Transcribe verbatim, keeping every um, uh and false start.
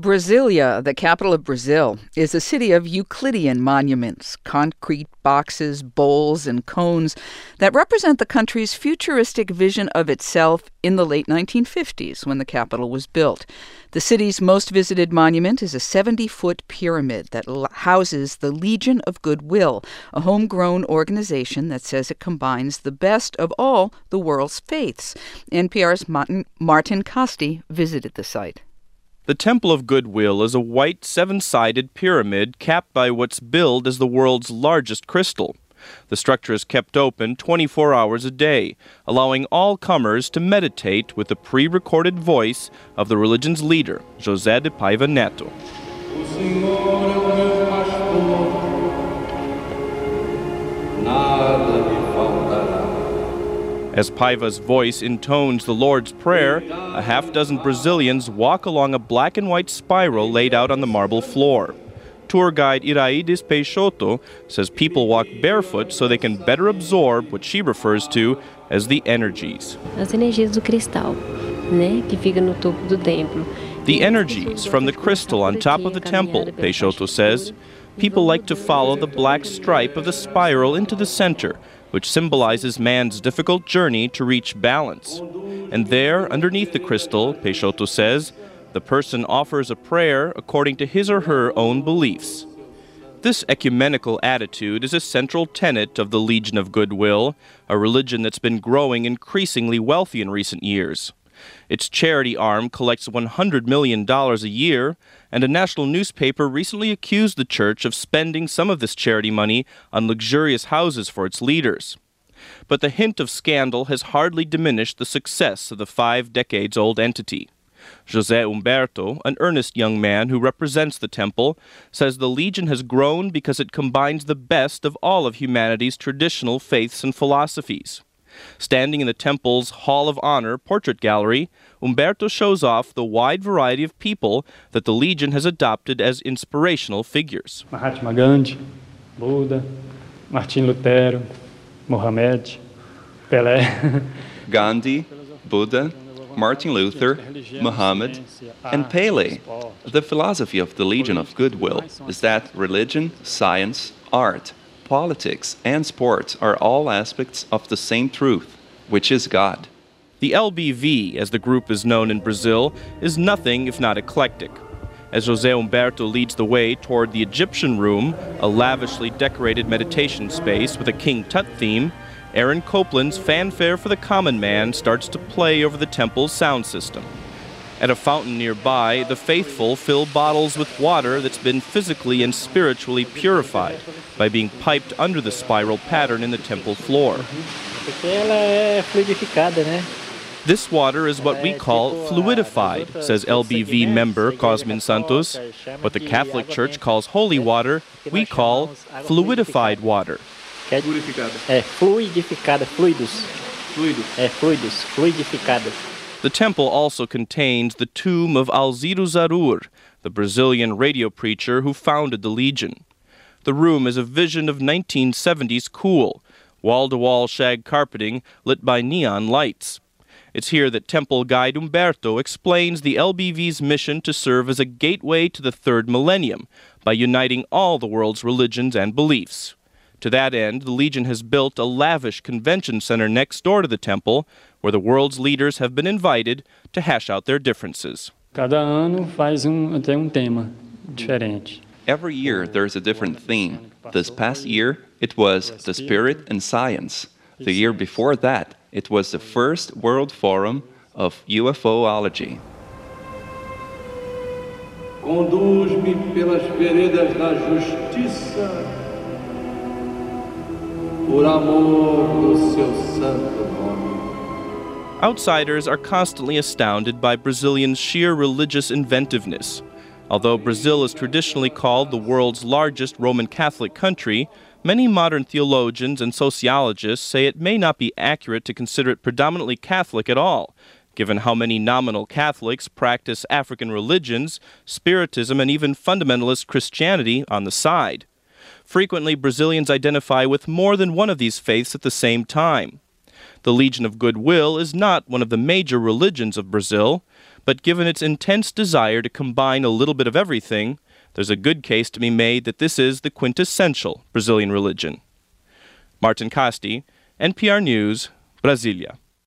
Brasilia, the capital of Brazil, is a city of Euclidean monuments, concrete boxes, bowls, and cones that represent the country's futuristic vision of itself in the late nineteen fifties when the capital was built. The city's most visited monument is a seventy-foot pyramid that houses the Legion of Goodwill, a homegrown organization that says it combines the best of all the world's faiths. N P R's Martin, Martin Kaste visited the site. The Temple of Goodwill is a white, seven-sided pyramid capped by what's billed as the world's largest crystal. The structure is kept open twenty-four hours a day, allowing all comers to meditate with the pre-recorded voice of the religion's leader, José de Paiva Neto. As Paiva's voice intones the Lord's Prayer, a half-dozen Brazilians walk along a black and white spiral laid out on the marble floor. Tour guide Iraides Peixoto says people walk barefoot so they can better absorb what she refers to as the energies. As energias do cristal, né, que fica no topo do templo. The energies from the crystal on top of the temple, Peixoto says. People like to follow the black stripe of the spiral into the center, which symbolizes man's difficult journey to reach balance. And there, underneath the crystal, Peixoto says, the person offers a prayer according to his or her own beliefs. This ecumenical attitude is a central tenet of the Legion of Goodwill, a religion that's been growing increasingly wealthy in recent years. Its charity arm collects one hundred million dollars a year, and a national newspaper recently accused the church of spending some of this charity money on luxurious houses for its leaders. But the hint of scandal has hardly diminished the success of the five decades-old entity. José Humberto, an earnest young man who represents the temple, says the Legion has grown because it combines the best of all of humanity's traditional faiths and philosophies. Standing in the temple's Hall of Honor portrait gallery, Humberto shows off the wide variety of people that the Legion has adopted as inspirational figures. Mahatma Gandhi, Buddha, Martin Lutero, Mohammed, Pelé. Gandhi, Buddha, Martin Luther, Muhammad, and Pele. The philosophy of the Legion of Goodwill is that religion, science, art, politics, and sports are all aspects of the same truth, which is God. The L B V, as the group is known in Brazil, is nothing if not eclectic. As José Humberto leads the way toward the Egyptian Room, a lavishly decorated meditation space with a King Tut theme, Aaron Copland's Fanfare for the Common Man starts to play over the temple's sound system. At a fountain nearby, the faithful fill bottles with water that's been physically and spiritually purified by being piped under the spiral pattern in the temple floor. This water is what we call fluidified, says L B V member Cosmin Santos. What the Catholic Church calls holy water, we call fluidified water. É fluidificada, fluidos. Fluidos. É fluidos, fluidificada. The temple also contains the tomb of Alziro Zarur, the Brazilian radio preacher who founded the Legion. The room is a vision of nineteen seventies cool, wall-to-wall shag carpeting lit by neon lights. It's here that temple guide Humberto explains the L B V's mission to serve as a gateway to the third millennium by uniting all the world's religions and beliefs. To that end, the Legion has built a lavish convention center next door to the temple, where the world's leaders have been invited to hash out their differences. Cada ano faz um, tem um tema diferente. Every year there's a different theme. This past year, it was the spirit and science. The year before that, it was the first World Forum of UFOlogy. Conduz-me pelas veredas da justiça, por amor do seu santo nome. Outsiders are constantly astounded by Brazilians' sheer religious inventiveness. Although Brazil is traditionally called the world's largest Roman Catholic country, many modern theologians and sociologists say it may not be accurate to consider it predominantly Catholic at all, given how many nominal Catholics practice African religions, Spiritism, and even fundamentalist Christianity on the side. Frequently, Brazilians identify with more than one of these faiths at the same time. The Legion of Goodwill is not one of the major religions of Brazil, But given its intense desire to combine a little bit of everything, there's a good case to be made that this is the quintessential Brazilian religion. Martin Casti, N P R News, Brasília.